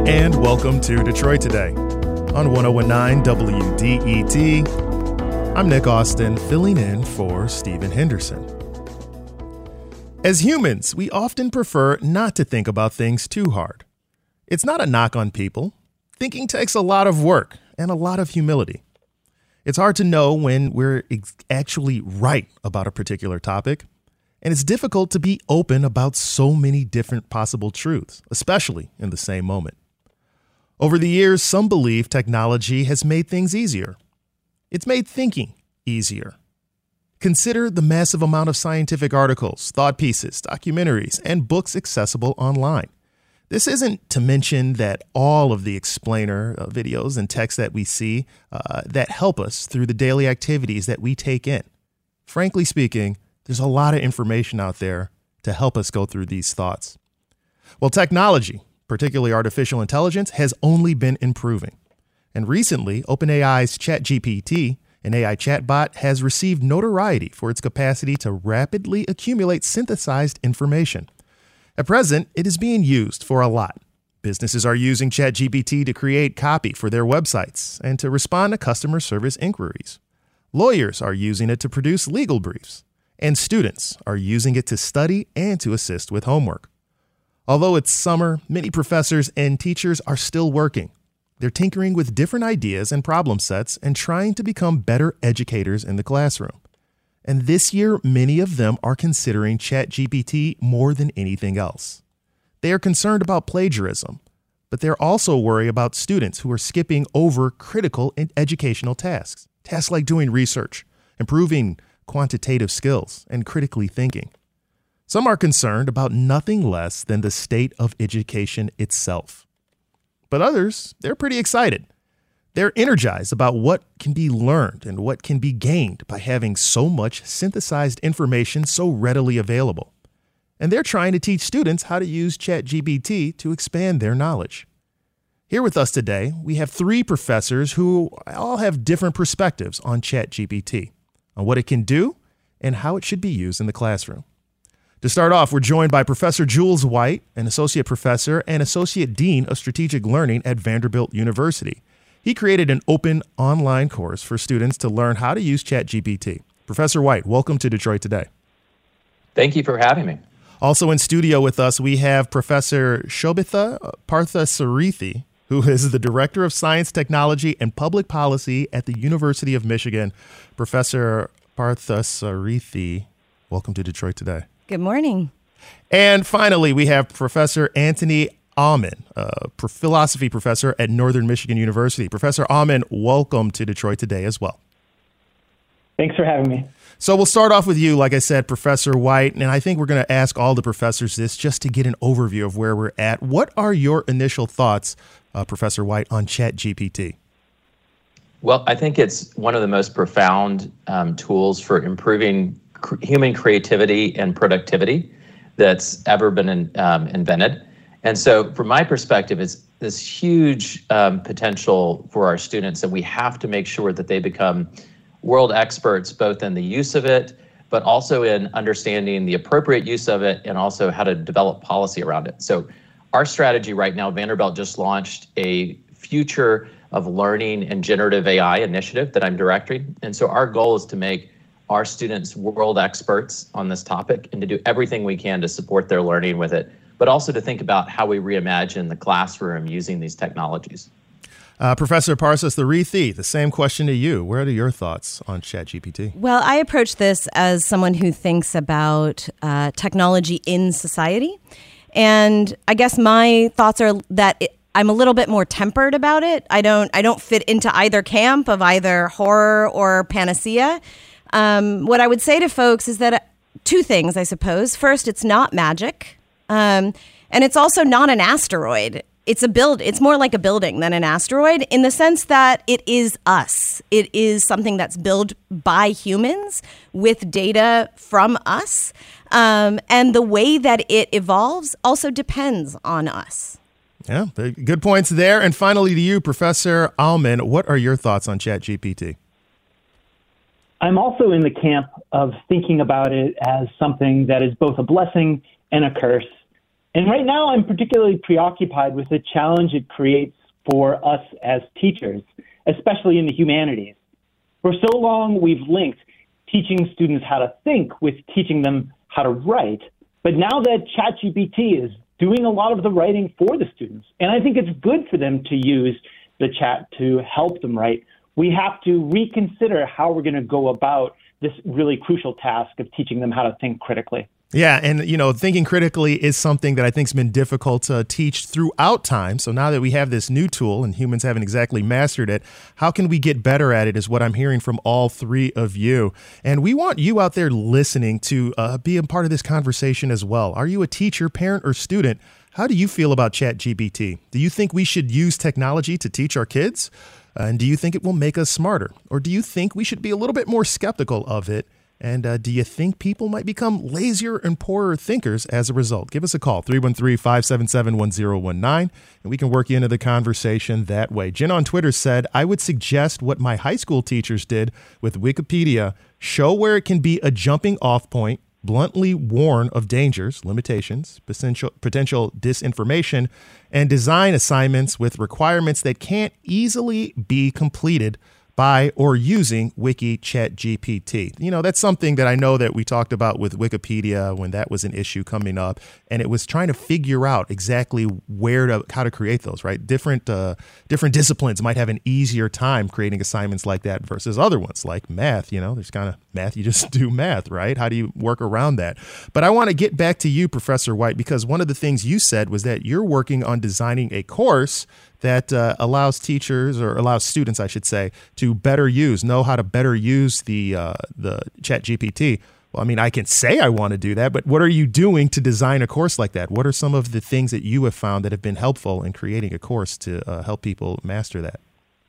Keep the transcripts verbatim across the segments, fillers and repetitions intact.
And welcome to Detroit Today on one oh one point nine W D E T. I'm Nick Austin, filling in for Stephen Henderson. As humans, we often prefer not to think about things too hard. It's not a knock on people. Thinking takes a lot of work and a lot of humility. It's hard to know when we're ex- actually right about a particular topic, and it's difficult to be open about so many different possible truths, especially in the same moment. Over the years, some believe technology has made things easier. It's made thinking easier. Consider the massive amount of scientific articles, thought pieces, documentaries, and books accessible online. This isn't to mention that all of the explainer uh, videos and texts that we see uh, that help us through the daily activities that we take in. Frankly speaking, there's a lot of information out there to help us go through these thoughts. Well, technology, particularly artificial intelligence, has only been improving. And recently, OpenAI's ChatGPT, an A I chatbot, has received notoriety for its capacity to rapidly accumulate synthesized information. At present, it is being used for a lot. Businesses are using ChatGPT to create copy for their websites and to respond to customer service inquiries. Lawyers are using it to produce legal briefs, and students are using it to study and to assist with homework. Although it's summer, many professors and teachers are still working. They're tinkering with different ideas and problem sets and trying to become better educators in the classroom. And this year, many of them are considering ChatGPT more than anything else. They are concerned about plagiarism, but they're also worried about students who are skipping over critical educational tasks, tasks like doing research, improving quantitative skills, and critically thinking. Some are concerned about nothing less than the state of education itself. But others, they're pretty excited. They're energized about what can be learned and what can be gained by having so much synthesized information so readily available. And they're trying to teach students how to use ChatGPT to expand their knowledge. Here with us today, we have three professors who all have different perspectives on ChatGPT, on what it can do and how it should be used in the classroom. To start off, we're joined by Professor Jules White, an associate professor and associate dean of strategic learning at Vanderbilt University. He created an open online course for students to learn how to use ChatGPT. Professor White, welcome to Detroit Today. Thank you for having me. Also in studio with us, we have Professor Shobhita Parthasarathy, who is the Director of Science, Technology, and Public Policy at the University of Michigan. Professor Parthasarathy, welcome to Detroit Today. Good morning. And finally, we have Professor Anthony Aumann, a philosophy professor at Northern Michigan University. Professor Aumann, welcome to Detroit Today as well. Thanks for having me. So we'll start off with you, like I said, Professor White, and I think we're going to ask all the professors this just to get an overview of where we're at. What are your initial thoughts, uh, Professor White, on ChatGPT? Well, I think it's one of the most profound um, tools for improving cr- human creativity and productivity that's ever been in, um, invented. And so from my perspective, it's this huge um, potential for our students, and we have to make sure that they become world experts, both in the use of it, but also in understanding the appropriate use of it and also how to develop policy around it. So our strategy right now, Vanderbilt just launched a Future of Learning and Generative A I initiative that I'm directing. And so our goal is to make our students world experts on this topic and to do everything we can to support their learning with it, but also to think about how we reimagine the classroom using these technologies. Uh, Professor Parthasarathy, the same question to you. What are your thoughts on ChatGPT? Well, I approach this as someone who thinks about uh, technology in society. And I guess my thoughts are that it, I'm a little bit more tempered about it. I don't I don't fit into either camp of either horror or panacea. Um, what I would say to folks is that uh, two things, I suppose. First, it's not magic. Um, and it's also not an asteroid. It's a build. It's more like a building than an asteroid in the sense that it is us. It is something that's built by humans with data from us. Um, and the way that it evolves also depends on us. Yeah, good points there. And finally to you, Professor Aumann, what are your thoughts on ChatGPT? I'm also in the camp of thinking about it as something that is both a blessing and a curse. And right now, I'm particularly preoccupied with the challenge it creates for us as teachers, especially in the humanities. For so long, we've linked teaching students how to think with teaching them how to write. But now that ChatGPT is doing a lot of the writing for the students, and I think it's good for them to use the chat to help them write, we have to reconsider how we're going to go about this really crucial task of teaching them how to think critically. Yeah, and you know, thinking critically is something that I think has been difficult to teach throughout time. So now that we have this new tool and humans haven't exactly mastered it, how can we get better at it is what I'm hearing from all three of you. And we want you out there listening to uh, be a part of this conversation as well. Are you a teacher, parent, or student? How do you feel about ChatGPT? Do you think we should use technology to teach our kids? Uh, and do you think it will make us smarter? Or do you think we should be a little bit more skeptical of it? And uh, do you think people might become lazier and poorer thinkers as a result? Give us a call, three one three, five seven seven, one zero one nine, and we can work you into the conversation that way. Jen on Twitter said, I would suggest what my high school teachers did with Wikipedia, show where it can be a jumping off point, bluntly warn of dangers, limitations, potential, potential disinformation, and design assignments with requirements that can't easily be completed by or using Wiki Chat G P T. You know, that's something that I know that we talked about with Wikipedia when that was an issue coming up, and it was trying to figure out exactly where to, how to create those, right? Different, uh, different disciplines might have an easier time creating assignments like that versus other ones like math. You know, there's kind of math, you just do math, right? How do you work around that? But I want to get back to you, Professor White, because one of the things you said was that you're working on designing a course that uh, allows teachers, or allows students, I should say, to better use, know how to better use the uh, the Chat G P T. Well, I mean, I can say I want to do that, but what are you doing to design a course like that? What are some of the things that you have found that have been helpful in creating a course to uh, help people master that?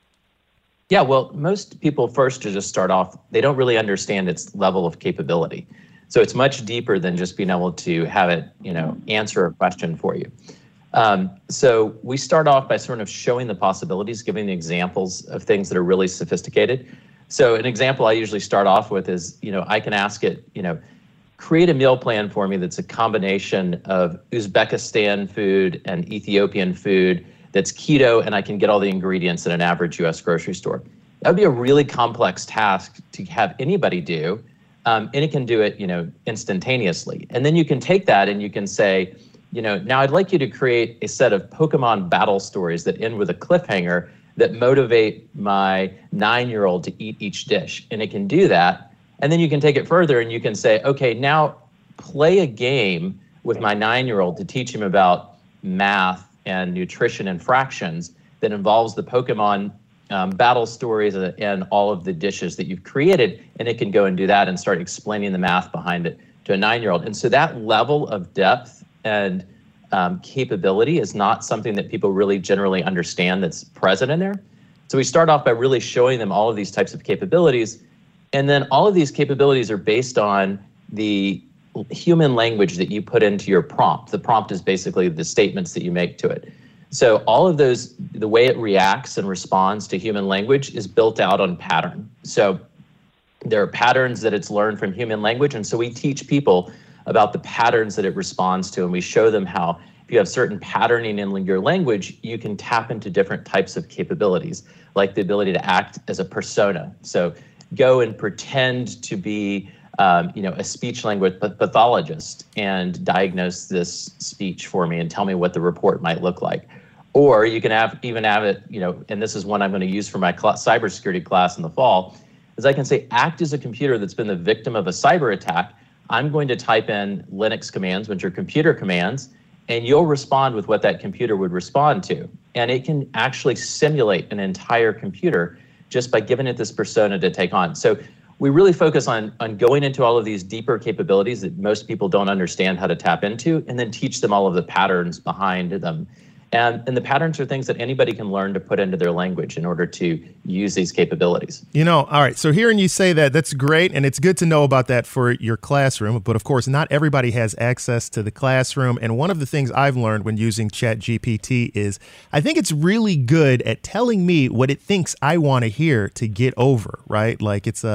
Yeah, well, most people first to just start off, they don't really understand its level of capability. So it's much deeper than just being able to have it, you know, answer a question for you. Um, so we start off by sort of showing the possibilities, giving the examples of things that are really sophisticated. So an example I usually start off with is, you know, I can ask it, you know, create a meal plan for me that's a combination of Uzbekistan food and Ethiopian food that's keto, and I can get all the ingredients in an average U S grocery store. That would be a really complex task to have anybody do, um, and it can do it, you know, instantaneously. And then you can take that and you can say, you know, now I'd like you to create a set of Pokemon battle stories that end with a cliffhanger that motivate my nine-year-old to eat each dish. And it can do that. And then you can take it further and you can say, okay, now play a game with my nine-year-old to teach him about math and nutrition and fractions that involves the Pokemon um, battle stories and all of the dishes that you've created. And it can go and do that and start explaining the math behind it to a nine-year-old. And so that level of depth and um, capability is not something that people really generally understand that's present in there. So we start off by really showing them all of these types of capabilities. And then all of these capabilities are based on the human language that you put into your prompt. The prompt is basically the statements that you make to it. So all of those, the way it reacts and responds to human language is built out on pattern. So there are patterns that it's learned from human language. And so we teach people about the patterns that it responds to, and we show them how if you have certain patterning in your language, you can tap into different types of capabilities, like the ability to act as a persona. So go and pretend to be um, you know, a speech language pathologist and diagnose this speech for me and tell me what the report might look like. Or you can have even have it, you know, and this is one I'm going to use for my cl- cybersecurity class in the fall, is I can say, act as a computer that's been the victim of a cyber attack. I'm going to type in Linux commands, which are computer commands, and you'll respond with what that computer would respond to. And it can actually simulate an entire computer just by giving it this persona to take on. So we really focus on, on going into all of these deeper capabilities that most people don't understand how to tap into, and then teach them all of the patterns behind them. And, and the patterns are things that anybody can learn to put into their language in order to use these capabilities. You know, all right, so hearing you say that, that's great, and it's good to know about that for your classroom. But of course, not everybody has access to the classroom. And one of the things I've learned when using Chat G P T is I think it's really good at telling me what it thinks I want to hear to get over, right? Like it's a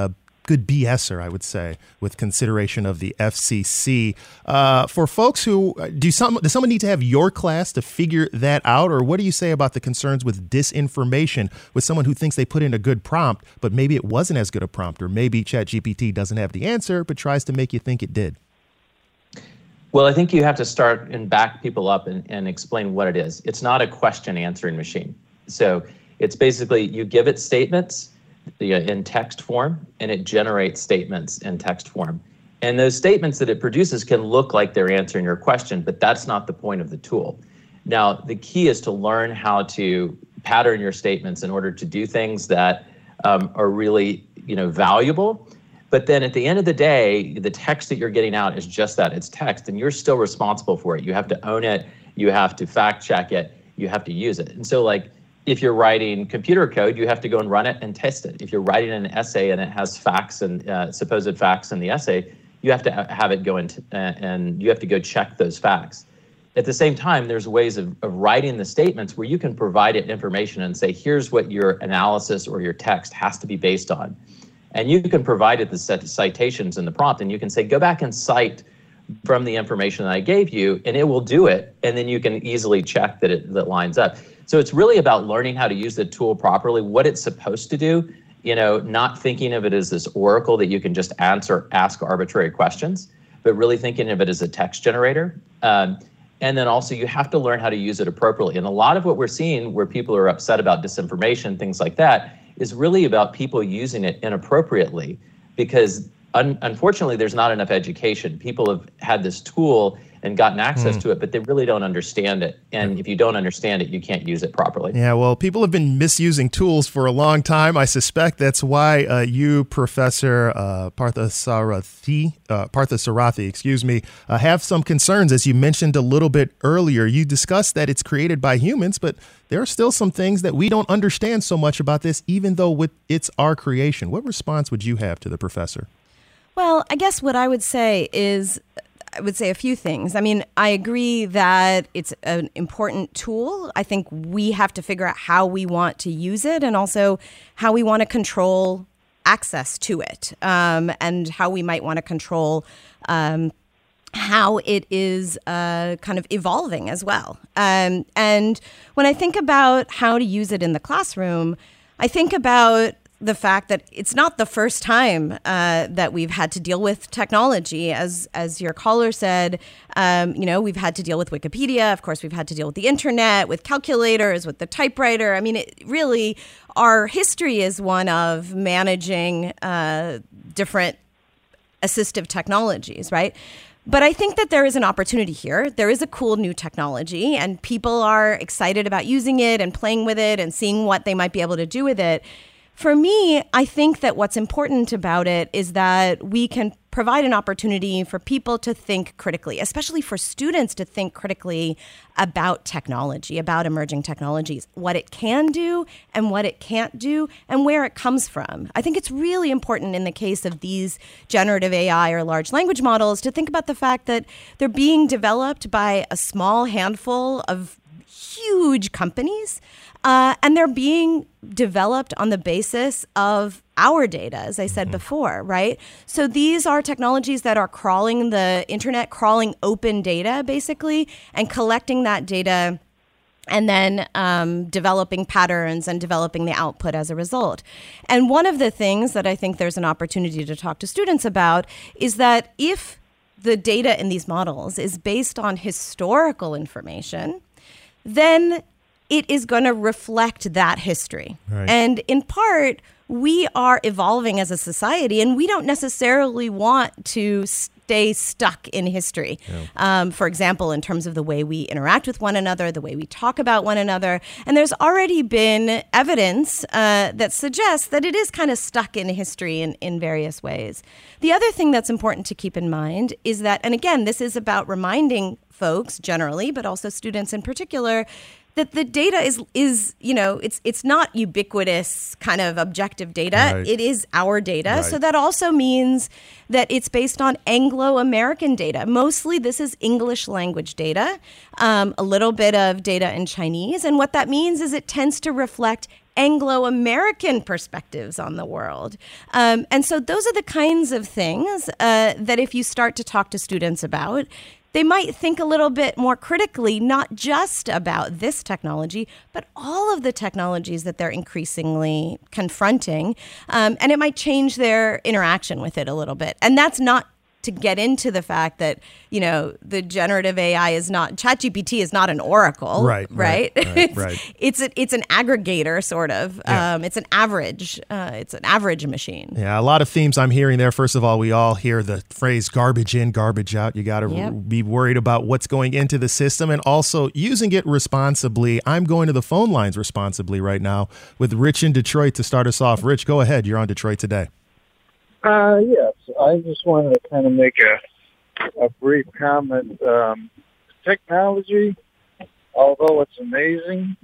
good BSer, I would say, with consideration of the F C C. Uh, for folks who do some, does someone need to have your class to figure that out, or what do you say about the concerns with disinformation with someone who thinks they put in a good prompt, but maybe it wasn't as good a prompt, or maybe ChatGPT doesn't have the answer, but tries to make you think it did? Well, I think you have to start and back people up and, and explain what it is. It's not a question answering machine. So it's basically you give it statements in text form, and it generates statements in text form. And those statements that it produces can look like they're answering your question, but that's not the point of the tool. Now, the key is to learn how to pattern your statements in order to do things that um, are really, you know, valuable. But then at the end of the day, the text that you're getting out is just that, it's text, and you're still responsible for it. You have to own it, you have to fact check it, you have to use it. And so like, if you're writing computer code, you have to go and run it and test it. If you're writing an essay and it has facts and uh, supposed facts in the essay, you have to have it go into, uh, and you have to go check those facts. At the same time, there's ways of, of writing the statements where you can provide it information and say, here's what your analysis or your text has to be based on. And you can provide it the set citations in the prompt, and you can say, go back and cite from the information that I gave you, and it will do it. And then you can easily check that it that lines up. So it's really about learning how to use the tool properly, what it's supposed to do, you know, not thinking of it as this oracle that you can just answer, ask arbitrary questions, but really thinking of it as a text generator. Um, and then also you have to learn how to use it appropriately. And a lot of what we're seeing where people are upset about disinformation, things like that, is really about people using it inappropriately, because un- unfortunately there's not enough education. People have had this tool and gotten access mm. to it, but they really don't understand it. And if you don't understand it, you can't use it properly. Yeah, well, people have been misusing tools for a long time. I suspect that's why uh, you, Professor uh, Parthasarathi, uh, Parthasarathi, excuse me, uh, have some concerns. As you mentioned a little bit earlier, you discussed that it's created by humans, but there are still some things that we don't understand so much about this, even though with it's our creation. What response would you have to the professor? Well, I guess what I would say is, I would say a few things. I mean, I agree that it's an important tool. I think we have to figure out how we want to use it, and also how we want to control access to it, um, and how we might want to control um, how it is uh, kind of evolving as well. Um, and when I think about how to use it in the classroom, I think about the fact that it's not the first time uh, that we've had to deal with technology. As as your caller said, um, you know, we've had to deal with Wikipedia. Of course, we've had to deal with the internet, with calculators, with the typewriter. I mean, it really, our history is one of managing uh, different assistive technologies, right? But I think that there is an opportunity here. There is a cool new technology, and people are excited about using it and playing with it and seeing what they might be able to do with it. For me, I think that what's important about it is that we can provide an opportunity for people to think critically, especially for students to think critically about technology, about emerging technologies, what it can do and what it can't do and where it comes from. I think it's really important in the case of these generative A I or large language models to think about the fact that they're being developed by a small handful of huge companies. Uh, and they're being developed on the basis of our data, as I said mm-hmm. before, right? So these are technologies that are crawling the internet, crawling open data, basically, and collecting that data and then um, developing patterns and developing the output as a result. And one of the things that I think there's an opportunity to talk to students about is that if the data in these models is based on historical information, then it is going to reflect that history. Right. And in part, we are evolving as a society, and we don't necessarily want to stay stuck in history. Yeah. Um, for example, in terms of the way we interact with one another, the way we talk about one another. And there's already been evidence uh, that suggests that it is kind of stuck in history in, in various ways. The other thing that's important to keep in mind is that, and again, this is about reminding folks generally, but also students in particular, that the data is, is you know, it's it's not ubiquitous kind of objective data. Right. It is our data. Right. So that also means that it's based on Anglo-American data. Mostly this is English language data, um, a little bit of data in Chinese. And what that means is it tends to reflect Anglo-American perspectives on the world. Um, and so those are the kinds of things uh, that if you start to talk to students about, they might think a little bit more critically, not just about this technology, but all of the technologies that they're increasingly confronting. Um, and it might change their interaction with it a little bit. And that's not to get into the fact that, you know, the generative A I is not, ChatGPT is not an oracle, right? Right. right, right, it's, right. it's, a, it's an aggregator, sort of. Yeah. Um, it's an average. Uh, it's an average machine. Yeah, a lot of themes I'm hearing there. First of all, we all hear the phrase garbage in, garbage out. You got to Yep. r- be worried about what's going into the system and also using it responsibly. I'm going to the phone lines responsibly right now with Rich in Detroit to start us off. Rich, go ahead. You're on Detroit Today. Uh, yes, I just wanted to kind of make a, a brief comment. Um, technology, although it's amazing,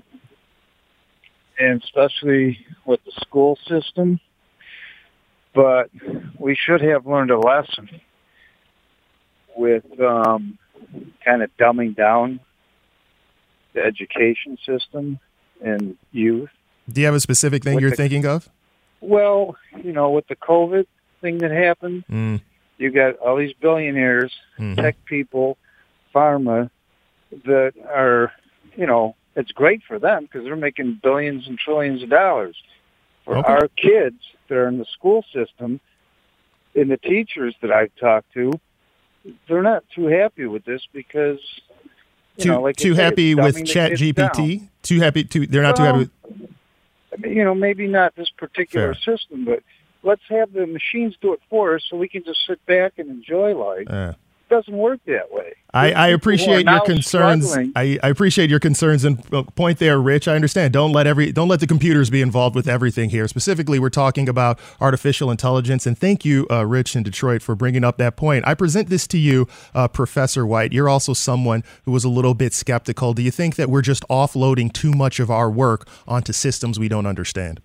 and especially with the school system, but we should have learned a lesson with um, kind of dumbing down the education system and youth. Do you have a specific thing With you're the- thinking of? Well, you know, with the COVID thing that happened, Mm. you got all these billionaires, Mhm. tech people, pharma, that are, you know, it's great for them because they're making billions and trillions of dollars. For Okay. our kids that are in the school system and the teachers that I've talked to, they're not too happy with this because, you Too know, like too I say, happy it's with dumbing the Chat kids G P T? down. Too happy? Too, they're not too happy with... I mean, you know, maybe not this particular Fair. system, but let's have the machines do it for us so we can just sit back and enjoy life. Uh. It doesn't work that way. I, I People who appreciate are your now concerns. struggling- I, I appreciate your concerns and uh, point there, Rich. I understand. Don't let every don't let the computers be involved with everything here. Specifically, we're talking about artificial intelligence. And thank you, uh, Rich in Detroit, for bringing up that point. I present this to you, uh, Professor White. You're also someone who was a little bit skeptical. Do you think that we're just offloading too much of our work onto systems we don't understand?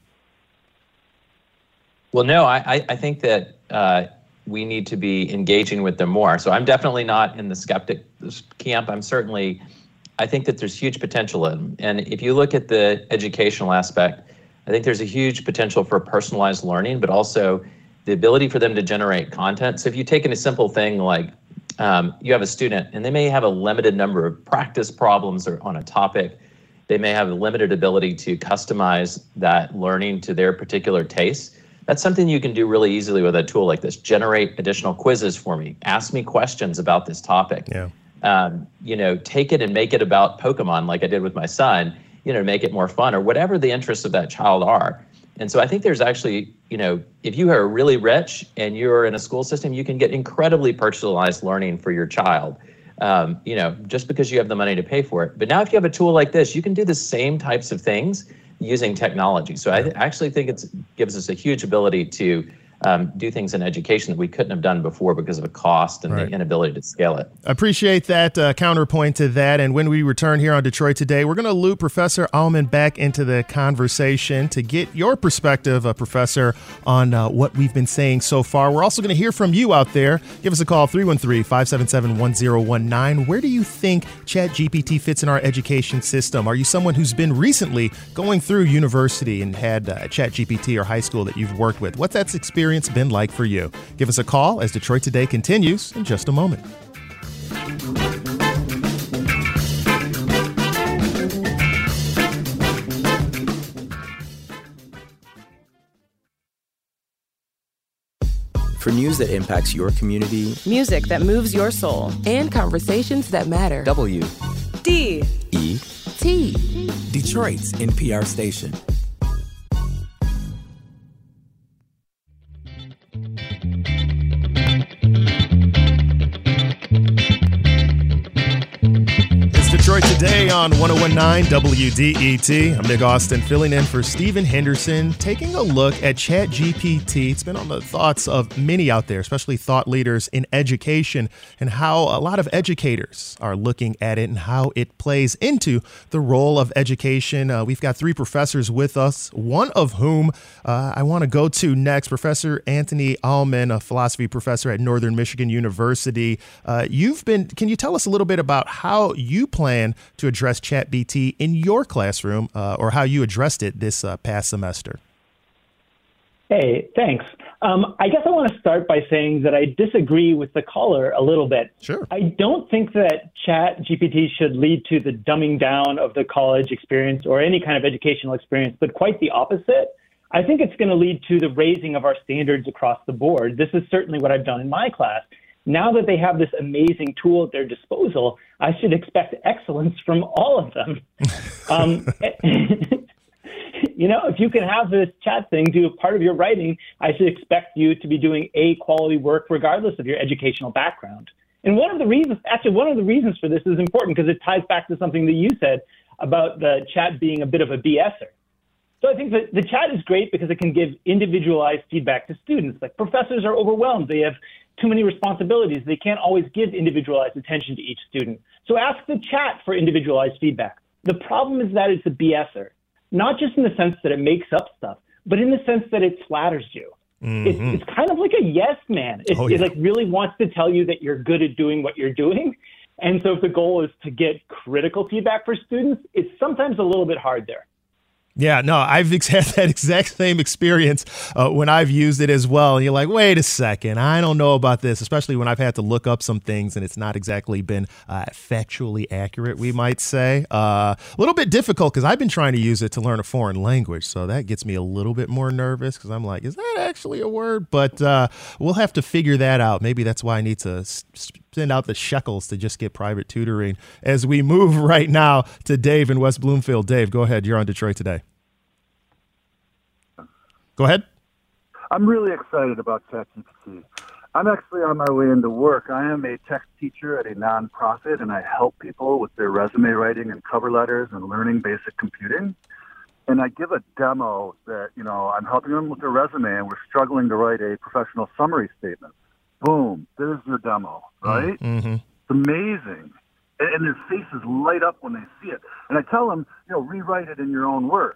Well, no, I, I- I think that uh, we need to be engaging with them more. So I'm definitely not in the skeptic camp. I'm certainly, I think that there's huge potential in them. And if you look at the educational aspect, I think there's a huge potential for personalized learning, but also the ability for them to generate content. So if you take in a simple thing like um, you have a student and they may have a limited number of practice problems or on a topic, they may have a limited ability to customize that learning to their particular taste. That's something you can do really easily with a tool like this. Generate additional quizzes for me. Ask me questions about this topic. Yeah. Um, you know, take it and make it about Pokemon like I did with my son, you know, make it more fun or whatever the interests of that child are. And so I think there's actually, you know, if you are really rich and you're in a school system, you can get incredibly personalized learning for your child, um, you know, just because you have the money to pay for it. But now if you have a tool like this, you can do the same types of things using technology. So I th- actually think it gives us a huge ability to um, do things in education that we couldn't have done before because of a cost and Right. the inability to scale it. Appreciate that uh, counterpoint to that. And when we return here on Detroit Today, we're going to loop Professor Allman back into the conversation to get your perspective, uh, Professor, on uh, what we've been saying so far. We're also going to hear from you out there. Give us a call, three one three, five seven seven, one zero one nine. Where do you think ChatGPT fits in our education system? Are you someone who's been recently going through university and had uh, ChatGPT or high school that you've worked with? What's that experience been like for you? Give us a call as Detroit Today continues in just a moment. For news that impacts your community, Music that moves your soul. And conversations that matter. W D. E T. Detroit's N P R station. It's Detroit Today on one oh one point nine W D E T. I'm Nick Austin, filling in for Stephen Henderson, taking a look at ChatGPT. It's been on the thoughts of many out there, especially thought leaders in education, and how a lot of educators are looking at it and how it plays into the role of education. Uh, we've got three professors with us, one of whom uh, I want to go to next. Professor Anthony Allman, a philosophy professor at Northern Michigan University. Uh, you've been, can you tell us a little bit about how you plan to address ChatGPT in your classroom, uh, or how you addressed it this uh, past semester? Hey, thanks. Um, I guess I want to start by saying that I disagree with the caller a little bit. Sure. I don't think that ChatGPT should lead to the dumbing down of the college experience or any kind of educational experience, but quite the opposite. I think it's going to lead to the raising of our standards across the board. This is certainly what I've done in my class. Now that they have this amazing tool at their disposal, I should expect excellence from all of them. um, you know, if you can have this chat thing do a part of your writing, I should expect you to be doing A quality work regardless of your educational background. And one of the reasons, actually, one of the reasons for this is important because it ties back to something that you said about the chat being a bit of a BSer. So I think that the chat is great because it can give individualized feedback to students. Like professors are overwhelmed. They have too many responsibilities. They can't always give individualized attention to each student. So ask the chat for individualized feedback. The problem is that it's a BSer, not just in the sense that it makes up stuff, but in the sense that it flatters you. Mm-hmm. It's, it's kind of like a yes man. It, oh, yeah. it like really wants to tell you that you're good at doing what you're doing. And so if the goal is to get critical feedback for students, it's sometimes a little bit hard there. Yeah, no, I've had that exact same experience uh, when I've used it as well. And you're like, wait a second, I don't know about this, especially when I've had to look up some things and it's not exactly been uh, factually accurate, we might say. Uh, a little bit difficult because I've been trying to use it to learn a foreign language. So that gets me a little bit more nervous because I'm like, is that actually a word? But uh, we'll have to figure that out. Maybe that's why I need to send out the shekels to just get private tutoring. As we move right now to Dave in West Bloomfield. Dave, go ahead. You're on Detroit Today. Go ahead. I'm really excited about ChatGPT. I'm actually on my way into work. I am a text teacher at a nonprofit, and I help people with their resume writing and cover letters and learning basic computing. And I give a demo that, you know, I'm helping them with their resume, and we're struggling to write a professional summary statement. Boom, there's your demo, right? Mm-hmm. It's amazing. And, and their faces light up when they see it. And I tell them, you know, rewrite it in your own words.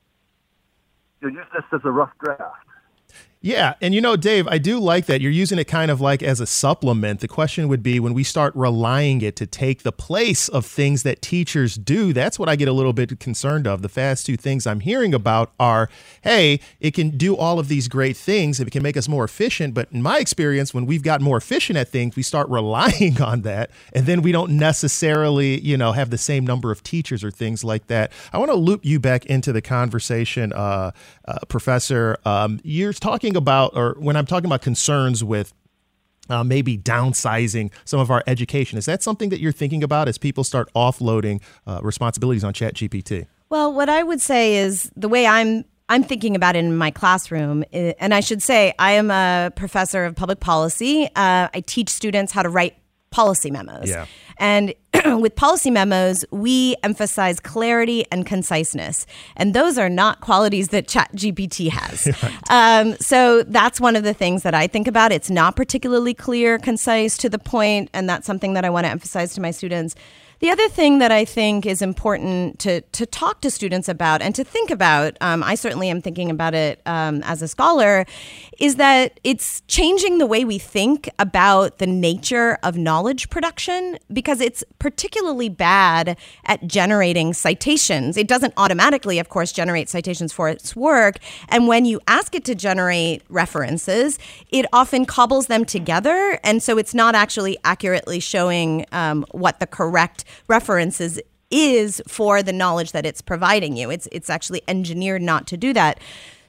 You know, use this as a rough draft. Yeah. And, you know, Dave, I do like that. You're using it kind of like as a supplement. The question would be when we start relying it to take the place of things that teachers do, that's what I get a little bit concerned of. The fast two things I'm hearing about are, hey, it can do all of these great things. It can make us more efficient. But in my experience, when we've got more efficient at things, we start relying on that. And then we don't necessarily, you know, have the same number of teachers or things like that. I want to loop you back into the conversation, uh, uh, Professor. Um, you're talking about, or when I'm talking about concerns with uh, maybe downsizing some of our education, is that something that you're thinking about as people start offloading uh, responsibilities on ChatGPT? Well, what I would say is the way I'm I'm thinking about it in my classroom, and I should say I am a professor of public policy. Uh, I teach students how to write policy memos. Yeah. And with policy memos, we emphasize clarity and conciseness. And those are not qualities that ChatGPT has. Right. Um, so that's one of the things that I think about. It's not particularly clear, concise, to the point, and that's something that I want to emphasize to my students. The other thing that I think is important to to talk to students about and to think about, um, I certainly am thinking about it um, as a scholar, is that it's changing the way we think about the nature of knowledge production, because it's particularly bad at generating citations. It doesn't automatically, of course, generate citations for its work. And when you ask it to generate references, it often cobbles them together. And so it's not actually accurately showing um, what the correct references is for the knowledge that it's providing you. It's it's actually engineered not to do that.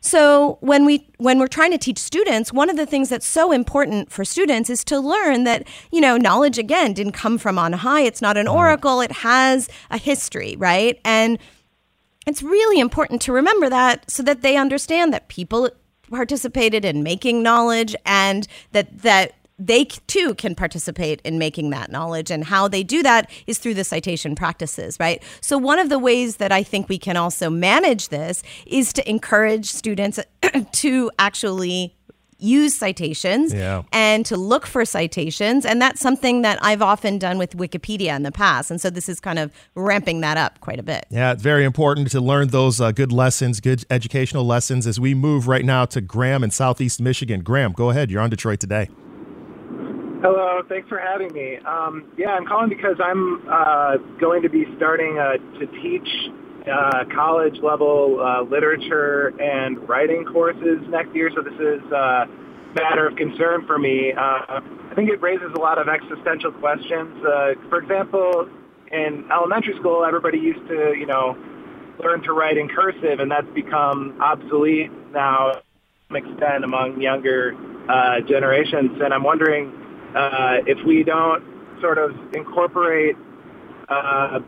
So when we when we're trying to teach students, one of the things that's so important for students is to learn that, you know, knowledge, again, didn't come from on high. It's not an oracle. It has a history, right? And it's really important to remember that so that they understand that people participated in making knowledge, and that that they too can participate in making that knowledge. And how they do that is through the citation practices, right? So one of the ways that I think we can also manage this is to encourage students to actually use citations yeah. and to look for citations. And that's something that I've often done with Wikipedia in the past. And so this is kind of ramping that up quite a bit. Yeah, it's very important to learn those uh, good lessons, good educational lessons as we move right now to Graham in Southeast Michigan. Graham, go ahead. You're on Detroit Today. Hello. Thanks for having me. Um, yeah, I'm calling because I'm uh, going to be starting uh, to teach uh, college-level uh, literature and writing courses next year, so this is uh, a matter of concern for me. Uh, I think it raises a lot of existential questions. Uh, for example, in elementary school, everybody used to, you know, learn to write in cursive, and that's become obsolete now to some extent among younger uh, generations. And I'm wondering uh, if we don't sort of incorporate uh,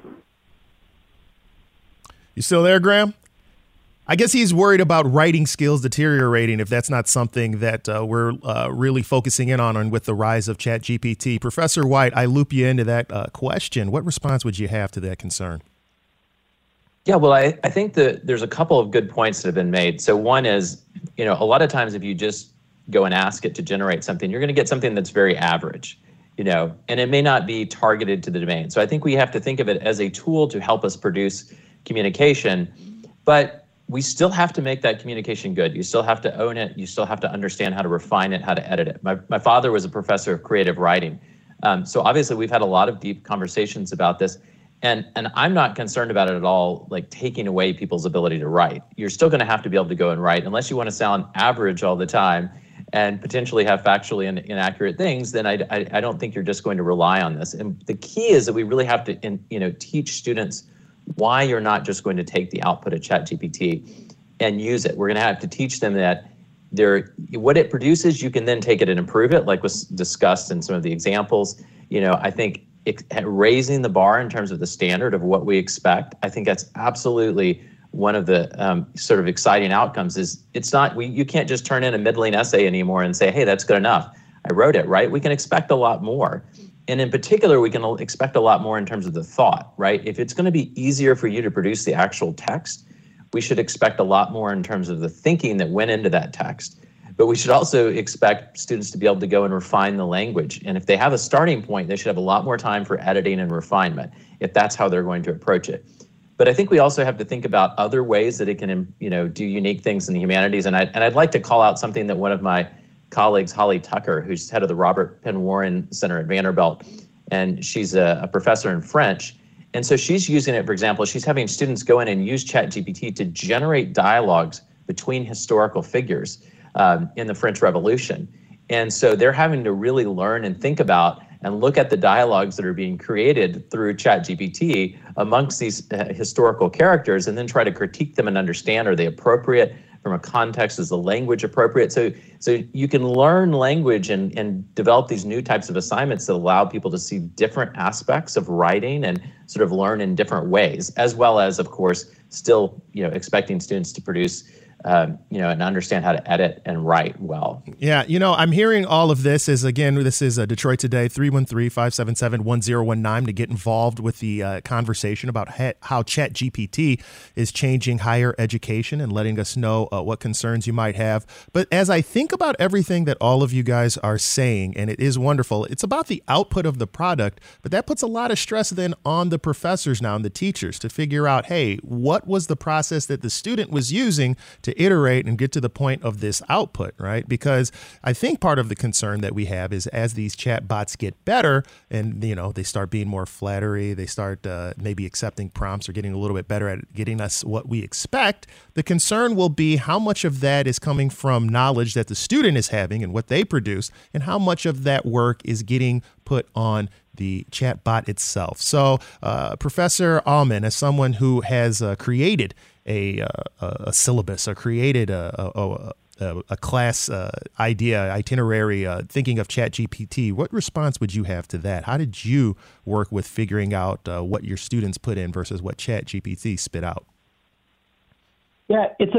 You still there, Graham? I guess he's worried about writing skills deteriorating if that's not something that uh, we're uh, really focusing in on, on with the rise of ChatGPT. Professor White, I loop you into that uh, question. What response would you have to that concern? Yeah, well, I, I think that there's a couple of good points that have been made. So one is, you know, a lot of times if you just go and ask it to generate something, you're going to get something that's very average, you know, and it may not be targeted to the domain. So I think we have to think of it as a tool to help us produce communication, but we still have to make that communication good. You still have to own it. You still have to understand how to refine it, how to edit it. My, my father was a professor of creative writing. Um, so obviously we've had a lot of deep conversations about this. And and I'm not concerned about it at all, like taking away people's ability to write. You're still going to have to be able to go and write, unless you want to sound average all the time and potentially have factually in, inaccurate things, then I, I, I don't think you're just going to rely on this. And the key is that we really have to in, you know, teach students why you're not just going to take the output of ChatGPT and use it. We're going to have to teach them that there, what it produces, you can then take it and improve it, like was discussed in some of the examples. You know, I think it, raising the bar in terms of the standard of what we expect, I think that's absolutely one of the um, sort of exciting outcomes. Is it's not, we you can't just turn in a middling essay anymore and say, hey, that's good enough. I wrote it, right? We can expect a lot more. And in particular, we can expect a lot more in terms of the thought, right? If it's going to be easier for you to produce the actual text, we should expect a lot more in terms of the thinking that went into that text. But we should also expect students to be able to go and refine the language. And if they have a starting point, they should have a lot more time for editing and refinement, if that's how they're going to approach it. But I think we also have to think about other ways that it can, you know, do unique things in the humanities. And, I, and I'd like to call out something that one of my colleagues, Holly Tucker, who's head of the Robert Penn Warren Center at Vanderbilt, and she's a, a professor in French. And so she's using it, for example, she's having students go in and use ChatGPT to generate dialogues between historical figures um, in the French Revolution. And so they're having to really learn and think about and look at the dialogues that are being created through ChatGPT amongst these uh, historical characters, and then try to critique them and understand, are they appropriate from a context? Is the language appropriate? So so you can learn language and, and develop these new types of assignments that allow people to see different aspects of writing and sort of learn in different ways, as well as, of course, still, you know, expecting students to produce Um, you know, and understand how to edit and write well. Yeah, you know, I'm hearing all of this as, again, this is uh, Detroit Today, three one three, five seven seven, one zero one nine to get involved with the uh, conversation about ha- how ChatGPT is changing higher education and letting us know uh, what concerns you might have. But as I think about everything that all of you guys are saying, and it is wonderful, it's about the output of the product, but that puts a lot of stress then on the professors now and the teachers to figure out, hey, what was the process that the student was using to to iterate and get to the point of this output, right? Because I think part of the concern that we have is as these chat bots get better and, you know, they start being more flattery, they start uh, maybe accepting prompts or getting a little bit better at getting us what we expect, the concern will be how much of that is coming from knowledge that the student is having and what they produce, and how much of that work is getting put on the chat bot itself. So, uh, Professor Allman, as someone who has uh, created a, uh, a syllabus or created a, a, a, a class uh, idea, itinerary, uh, thinking of ChatGPT, what response would you have to that? How did you work with figuring out uh, what your students put in versus what ChatGPT spit out? Yeah, it's a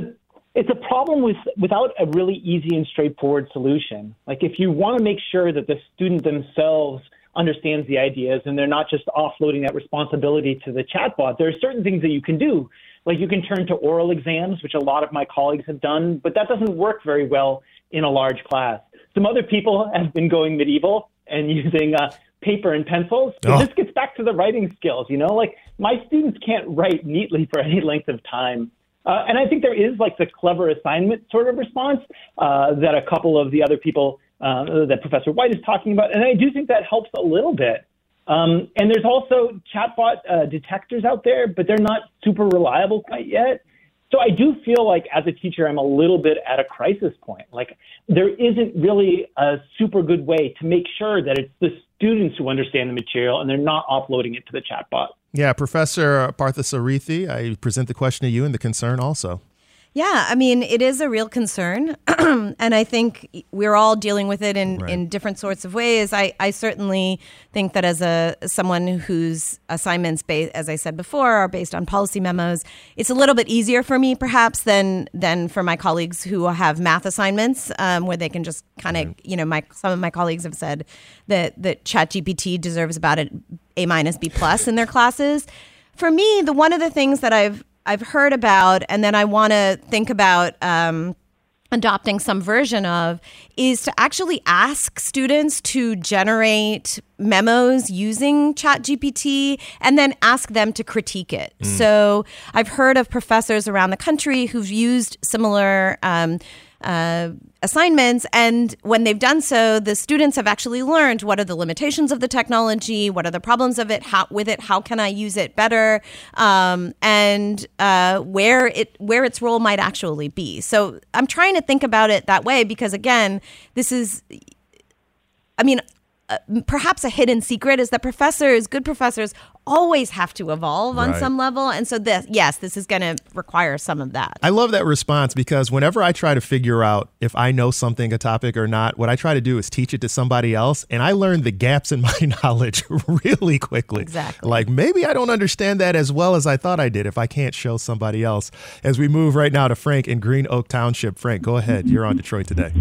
It's a problem with without a really easy and straightforward solution. Like if you want to make sure that the student themselves understands the ideas and they're not just offloading that responsibility to the chatbot, there are certain things that you can do. Like you can turn to oral exams, which a lot of my colleagues have done, but that doesn't work very well in a large class. Some other people have been going medieval and using uh, paper and pencils. So oh. This gets back to the writing skills, you know, like my students can't write neatly for any length of time. Uh, and I think there is like the clever assignment sort of response uh, that a couple of the other people uh, that Professor White is talking about. And I do think that helps a little bit. Um, and there's also chatbot uh, detectors out there, but they're not super reliable quite yet. So I do feel like as a teacher, I'm a little bit at a crisis point. Like there isn't really a super good way to make sure that it's the students who understand the material and they're not offloading it to the chatbot. Yeah, Professor Parthasarathy, I present the question to you and the concern also. Yeah, I mean, it is a real concern. And I think we're all dealing with it in, Right. in different sorts of ways. I, I certainly think that as a someone whose assignments, ba- as I said before, are based on policy memos, it's a little bit easier for me perhaps than than for my colleagues who have math assignments um, where they can just kind of, right. you know, my some of my colleagues have said that, that ChatGPT deserves about an A minus, B plus in their classes. For me, the one of the things that I've I've heard about, and then I want to think about um, adopting some version of, is to actually ask students to generate memos using ChatGPT and then ask them to critique it. Mm. So I've heard of professors around the country who've used similar um, uh, assignments, and when they've done so, the students have actually learned what are the limitations of the technology, what are the problems of it, how, with it, how can I use it better, um, and uh, where it where its role might actually be. So I'm trying to think about it that way because, again, this is, I mean, uh, perhaps a hidden secret is that professors, good professors, always have to evolve on Right. some level. And so this, yes, this is going to require some of that. I love that response because whenever I try to figure out if I know something, a topic or not, what I try to do is teach it to somebody else. And I learn the gaps in my knowledge really quickly. Exactly. Like maybe I don't understand that as well as I thought I did if I can't show somebody else. As we move right now to Frank in Green Oak Township. Frank, go ahead. You're on Detroit Today.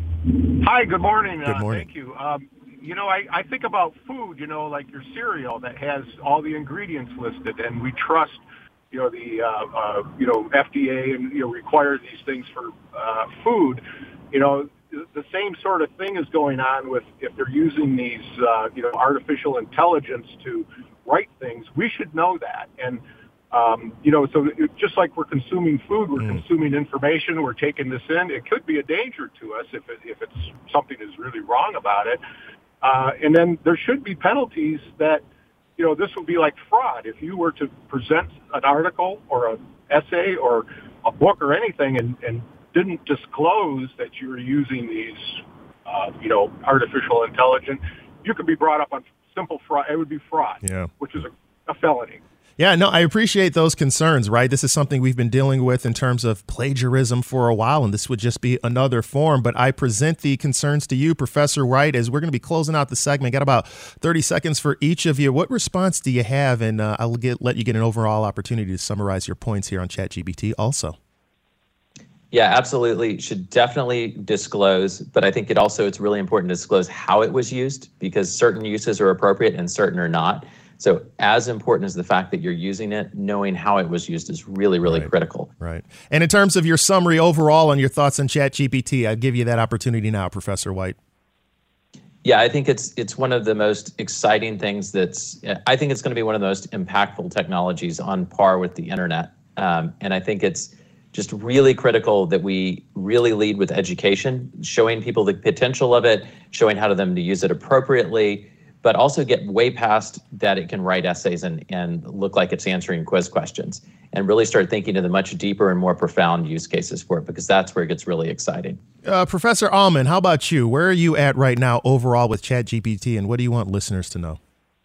Hi, good morning. Good morning. Uh, thank you. Um, you know, I, I think about food, you know, like your cereal that has all the ingredients listed, and we trust, you know, the, uh, uh, you know, F D A and, you know, require these things for uh, food. You know, the same sort of thing is going on with if they're using these, uh, you know, artificial intelligence to write things. We should know that. And, um, you know, so it, just like we're consuming food, we're mm. consuming information, we're taking this in. It could be a danger to us if it, if it's something is really wrong about it. Uh, and then there should be penalties that, you know, this would be like fraud. If you were to present an article or an essay or a book or anything and, and didn't disclose that you were using these, uh, you know, artificial intelligence, you could be brought up on simple fraud. It would be fraud, yeah. which is a, a felony. Yeah, no, I appreciate those concerns, right? This is something we've been dealing with in terms of plagiarism for a while, and this would just be another form. But I present the concerns to you, Professor White, as we're going to be closing out the segment. Got about thirty seconds for each of you. What response do you have? And uh, I'll get, let you get an overall opportunity to summarize your points here on ChatGPT also. Yeah, absolutely. Should definitely disclose, but I think it also, it's really important to disclose how it was used because certain uses are appropriate and certain are not. So as important as the fact that you're using it, knowing how it was used is really, really right. critical. Right. And in terms of your summary overall on your thoughts on ChatGPT, I'll give you that opportunity now, Professor White. Yeah, I think it's it's one of the most exciting things that's, I think it's going to be one of the most impactful technologies on par with the internet. Um, and I think it's just really critical that we really lead with education, showing people the potential of it, showing how to them to use it appropriately, but also get way past that it can write essays and, and look like it's answering quiz questions and really start thinking of the much deeper and more profound use cases for it, because that's where it gets really exciting. Uh, Professor Allman, how about you? Where are you at right now overall with ChatGPT, and what do you want listeners to know?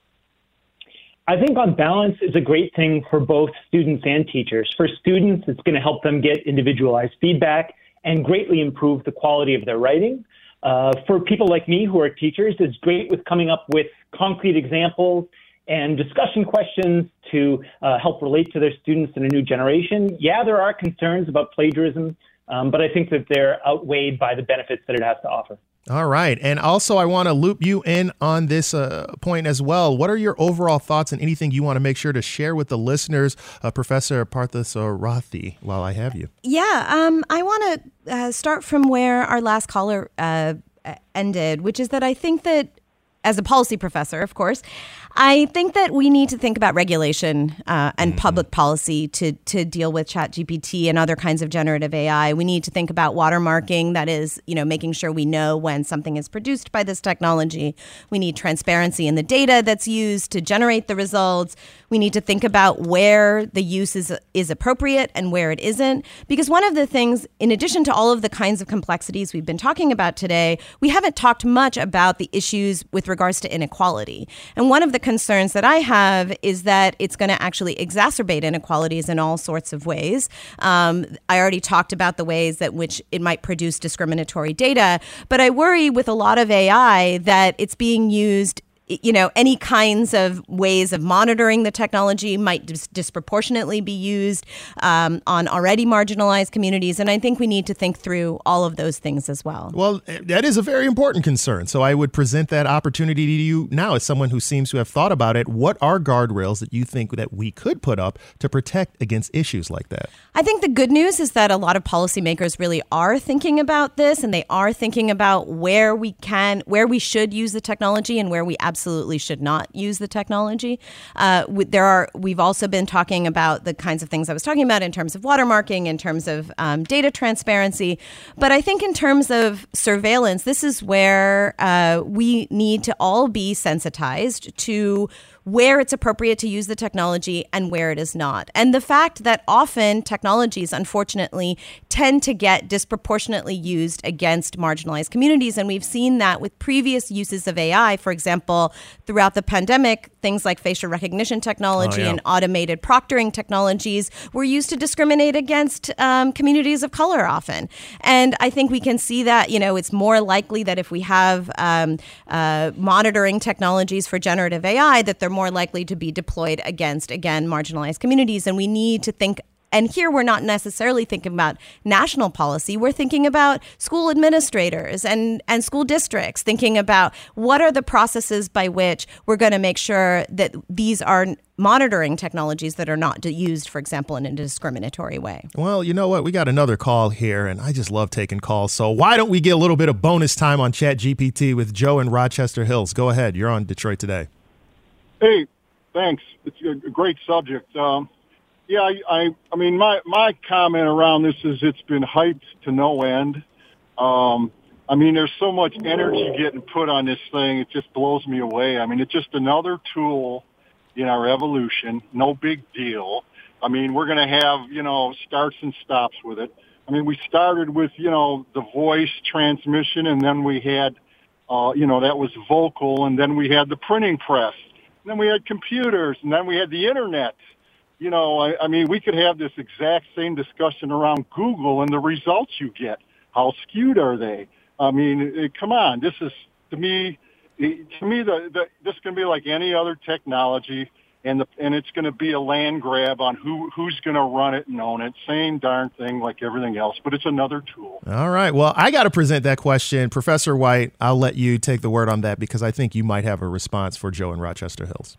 I think on balance, it's a great thing for both students and teachers. For students, it's going to help them get individualized feedback and greatly improve the quality of their writing. Uh, for people like me who are teachers, it's great with coming up with concrete examples and discussion questions to uh, help relate to their students in a new generation. Yeah, there are concerns about plagiarism Um, but I think that they're outweighed by the benefits that it has to offer. All right. And also, I want to loop you in on this uh, point as well. What are your overall thoughts and anything you want to make sure to share with the listeners, uh, Professor Parthasarathy, while I have you? Yeah, um, I want to uh, start from where our last caller uh, ended, which is that I think that as a policy professor, of course, I think that we need to think about regulation uh, and mm-hmm. public policy to to deal with ChatGPT and other kinds of generative A I. We need to think about watermarking, that is, you know, making sure we know when something is produced by this technology. We need transparency in the data that's used to generate the results. We need to think about where the use is, is appropriate and where it isn't. Because one of the things, in addition to all of the kinds of complexities we've been talking about today, we haven't talked much about the issues with regards to inequality. And one of the concerns that I have is that it's going to actually exacerbate inequalities in all sorts of ways. Um, I already talked about the ways that which it might produce discriminatory data, but I worry with a lot of A I that it's being used, you know, any kinds of ways of monitoring the technology might dis- disproportionately be used um, on already marginalized communities. And I think we need to think through all of those things as well. Well, that is a very important concern. So I would present that opportunity to you now as someone who seems to have thought about it. What are guardrails that you think that we could put up to protect against issues like that? I think the good news is that a lot of policymakers really are thinking about this, and they are thinking about where we can, where we should use the technology and where we absolutely absolutely should not use the technology. Uh, there are. We've also been talking about the kinds of things I was talking about in terms of watermarking, in terms of um, data transparency. But I think in terms of surveillance, this is where uh, we need to all be sensitized to where it's appropriate to use the technology and where it is not. And the fact that often technologies, unfortunately, tend to get disproportionately used against marginalized communities. And we've seen that with previous uses of A I. For example, throughout the pandemic, things like facial recognition technology oh, yeah. and automated proctoring technologies were used to discriminate against um, communities of color often. And I think we can see that, you know, it's more likely that if we have um, uh, monitoring technologies for generative A I, that they're more likely to be deployed against, again, marginalized communities. And we need to think, and here we're not necessarily thinking about national policy, we're thinking about school administrators and, and school districts, thinking about what are the processes by which we're going to make sure that these are monitoring technologies that are not used, for example, in a discriminatory way. Well, you know what? We got another call here, and I just love taking calls. So why don't we get a little bit of bonus time on ChatGPT with Joe in Rochester Hills? Go ahead. You're on Detroit Today. Hey, thanks. It's a great subject. Um, yeah, I, I, I mean, my, my comment around this is it's been hyped to no end. Um, I mean, there's so much energy getting put on this thing. It just blows me away. I mean, it's just another tool in our evolution. No big deal. I mean, we're going to have, you know, starts and stops with it. I mean, we started with, you know, the voice transmission, and then we had, uh, you know, that was vocal, and then we had the printing press. And then we had computers, and then we had the internet. You know, I, I mean, we could have this exact same discussion around Google and the results you get. How skewed are they? I mean, it, come on. This is, to me, it, to me, the, the, this is going to be like any other technology, and the, and it's going to be a land grab on who who's going to run it and own it. Same darn thing like everything else, but it's another tool. All right. Well, I got to present that question. Professor White, I'll let you take the word on that because I think you might have a response for Joe in Rochester Hills.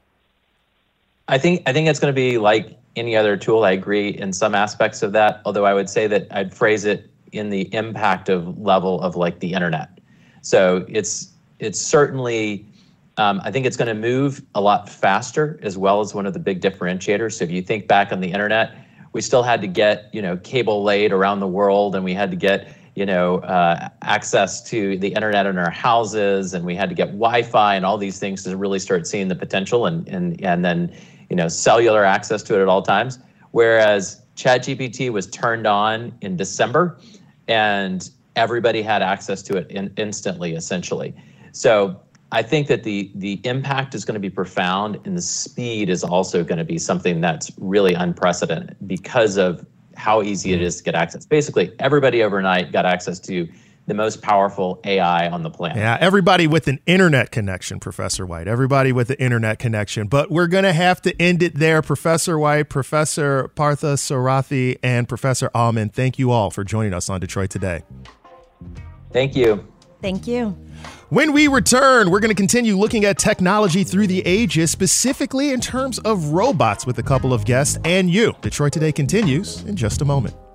I think I think it's going to be like any other tool. I agree in some aspects of that, although I would say that I'd phrase it in the impact of level of like the internet. So it's it's certainly, um, I think it's going to move a lot faster as well as one of the big differentiators. So if you think back on the internet, we still had to get, you know, cable laid around the world, and we had to get, you know, uh, access to the internet in our houses, and we had to get Wi-Fi and all these things to really start seeing the potential, and and and then, you know, cellular access to it at all times. Whereas ChatGPT was turned on in December, and everybody had access to it in, instantly, essentially. So I think that the the impact is going to be profound, and the speed is also going to be something that's really unprecedented because of how easy it is to get access. Basically, everybody overnight got access to the most powerful A I on the planet. Yeah, everybody with an internet connection, Professor White. Everybody with an internet connection. But we're going to have to end it there. Professor White, Professor Partha Sarathy, and Professor Allman, thank you all for joining us on Detroit Today. Thank you. Thank you. When we return, we're going to continue looking at technology through the ages, specifically in terms of robots with a couple of guests and you. Detroit Today continues in just a moment.